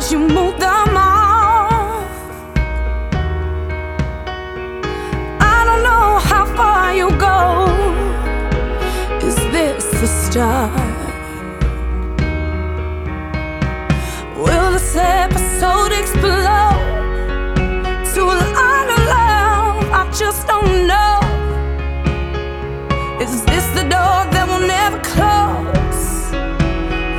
you move them off. I don't know how far you go. Is this the start? Will this episode explode?